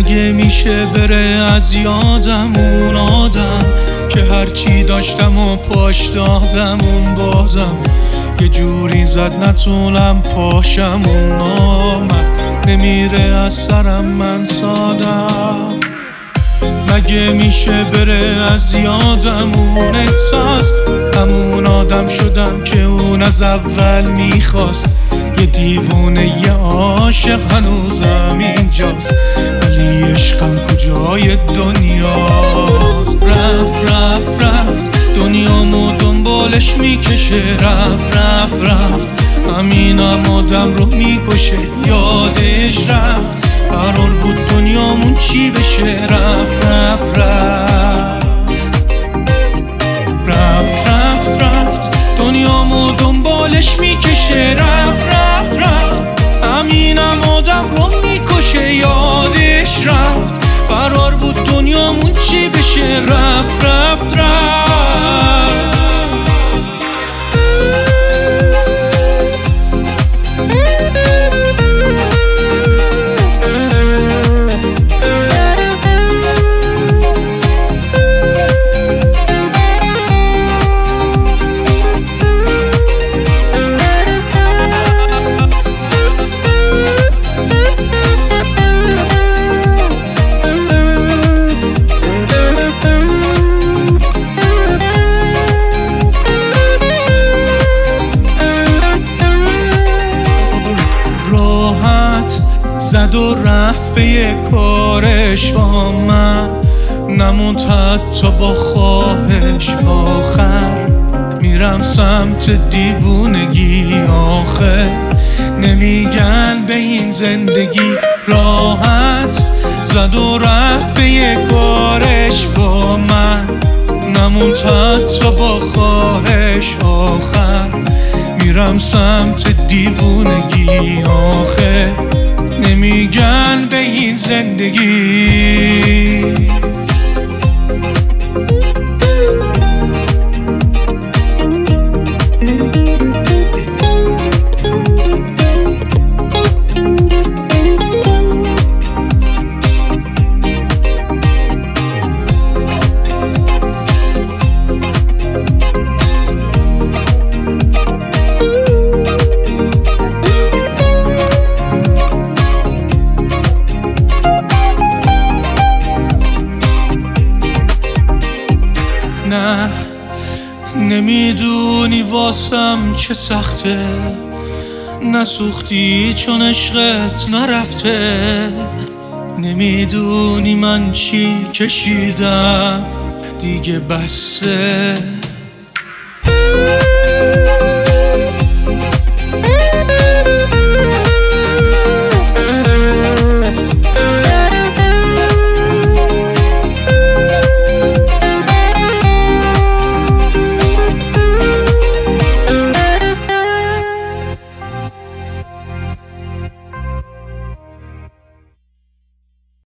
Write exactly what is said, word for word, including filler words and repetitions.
مگه میشه بره از یادم اون آدم که هرچی داشتم و پاش دادم اون بازم یه جوری زد نتونم پاشم اون نامد نمیره از سرم من سادم مگه میشه بره از یادم اون احساس همون آدم شدم که اون از اول میخواست یه دیوونه یه عاشق هنوزم اینجاست ولی عشقم کجای دنیاست رفت رفت رفت دنیامو دنبالش میکشه رفت رفت رفت همینم آدم رو میکشه یادش رفت قرار بود دنیامون چی بشه رفت رفت رفت رفت رفت رفت دنیامو دنبالش میکشه رفت رفت رفت همینم آدم رو میکشه یادش رفت قرار بود دنیامون چی بشه رفت رفت رفت زد و رفت به یه کارش با من نموند حتی با خواهش آخر میرم سمت دیوونگی آخه نمیگن به این زندگی راحت زد و رفت به یه کارش با من نموند حتی با خواهش آخر میرم سمت دیوونگی آخه نمیگن به این زندگی نه نمیدونی واسم چه سخته نسوختی چون عشقت نرفته نمیدونی من چی کشیدم دیگه بسه